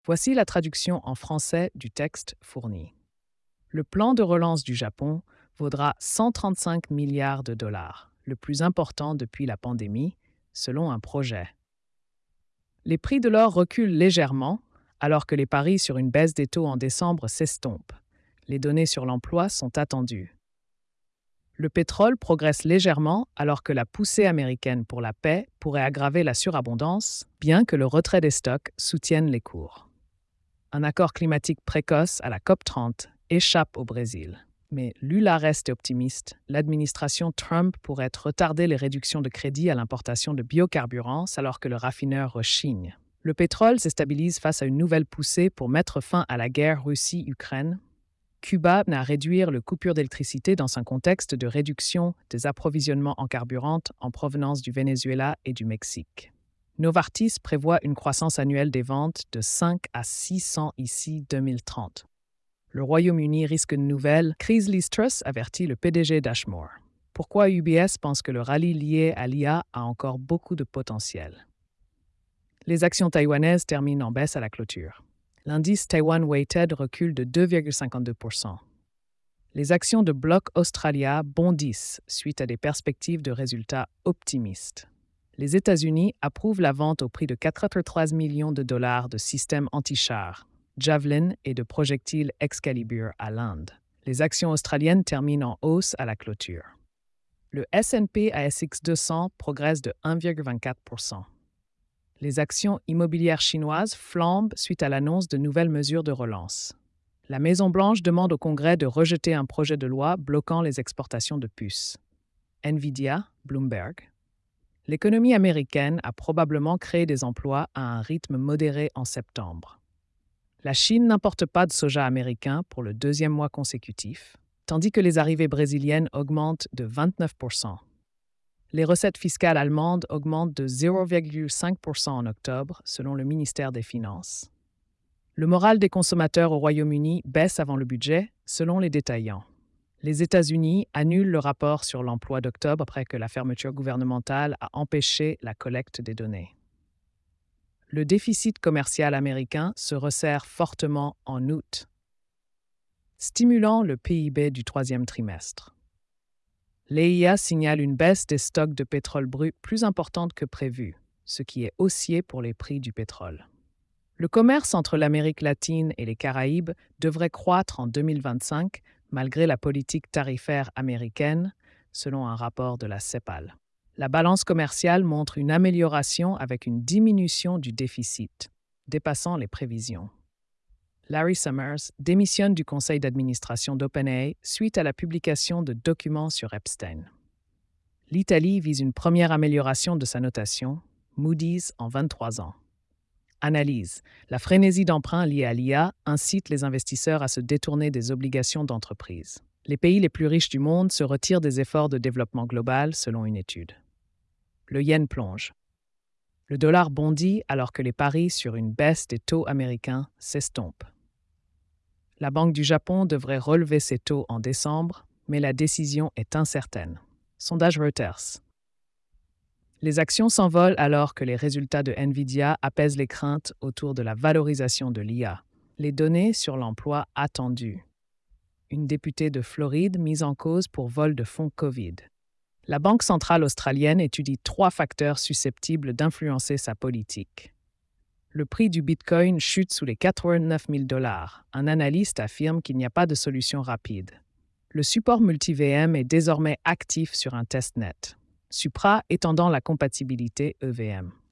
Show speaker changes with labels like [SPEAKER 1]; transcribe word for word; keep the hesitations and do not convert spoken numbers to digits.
[SPEAKER 1] Voici la traduction en français du texte fourni. Le plan de relance du Japon vaudra cent trente-cinq milliards de dollars, le plus important depuis la pandémie, selon un projet. Les prix de l'or reculent légèrement, alors que les paris sur une baisse des taux en décembre s'estompent. Les données sur l'emploi sont attendues. Le pétrole progresse légèrement alors que la poussée américaine pour la paix pourrait aggraver la surabondance, bien que le retrait des stocks soutienne les cours. Un accord climatique précoce à la COP trente échappe au Brésil. Mais Lula reste optimiste. L'administration Trump pourrait retarder les réductions de crédit à l'importation de biocarburants alors que le raffineur rechigne. Le pétrole se stabilise face à une nouvelle poussée pour mettre fin à la guerre Russie-Ukraine. Cuba n'a réduire le coupure d'électricité dans un contexte de réduction des approvisionnements en carburant en provenance du Venezuela et du Mexique. Novartis prévoit une croissance annuelle des ventes de cinq à six cents ici deux mille trente. Le Royaume-Uni risque une nouvelle crise Liz Truss, avertit le P D G d'Ashmore. Pourquoi U B S pense que le rallye lié à l'I A a encore beaucoup de potentiel? Les actions taïwanaises terminent en baisse à la clôture. L'indice Taiwan Weighted recule de deux virgule cinquante-deux pour cent. Les actions de Block Australia bondissent suite à des perspectives de résultats optimistes. Les États-Unis approuvent la vente au prix de quatre virgule trois millions de dollars de systèmes anti-chars, Javelin et de projectiles Excalibur à l'Inde. Les actions australiennes terminent en hausse à la clôture. Le S and P A S X deux cents progresse de un virgule vingt-quatre pour cent. Les actions immobilières chinoises flambent suite à l'annonce de nouvelles mesures de relance. La Maison-Blanche demande au Congrès de rejeter un projet de loi bloquant les exportations de puces. Nvidia, Bloomberg. L'économie américaine a probablement créé des emplois à un rythme modéré en septembre. La Chine n'importe pas de soja américain pour le deuxième mois consécutif, tandis que les arrivées brésiliennes augmentent de vingt-neuf pour cent. Les recettes fiscales allemandes augmentent de zéro virgule cinq pour cent en octobre, selon le ministère des Finances. Le moral des consommateurs au Royaume-Uni baisse avant le budget, selon les détaillants. Les États-Unis annulent le rapport sur l'emploi d'octobre après que la fermeture gouvernementale a empêché la collecte des données. Le déficit commercial américain se resserre fortement en août, stimulant le P I B du troisième trimestre. L'E I A signale une baisse des stocks de pétrole brut plus importante que prévu, ce qui est haussier pour les prix du pétrole. Le commerce entre l'Amérique latine et les Caraïbes devrait croître en deux mille vingt-cinq malgré la politique tarifaire américaine, selon un rapport de la CEPAL. La balance commerciale montre une amélioration avec une diminution du déficit, dépassant les prévisions. Larry Summers démissionne du conseil d'administration d'OpenAI suite à la publication de documents sur Epstein. L'Italie vise une première amélioration de sa notation, Moody's en vingt-trois ans. Analyse. La frénésie d'emprunt liée à l'I A incite les investisseurs à se détourner des obligations d'entreprise. Les pays les plus riches du monde se retirent des efforts de développement global, selon une étude. Le yen plonge. Le dollar bondit alors que les paris sur une baisse des taux américains s'estompent. La Banque du Japon devrait relever ses taux en décembre, mais la décision est incertaine. Sondage Reuters. Les actions s'envolent alors que les résultats de Nvidia apaisent les craintes autour de la valorisation de l'I A. Les données sur l'emploi attendues. Une députée de Floride mise en cause pour vol de fonds COVID. La Banque centrale australienne étudie trois facteurs susceptibles d'influencer sa politique. Le prix du Bitcoin chute sous les quatre-vingt-neuf mille dollars. Un analyste affirme qu'il n'y a pas de solution rapide. Le support multi-V M est désormais actif sur un testnet. Supra étendant la compatibilité E V M.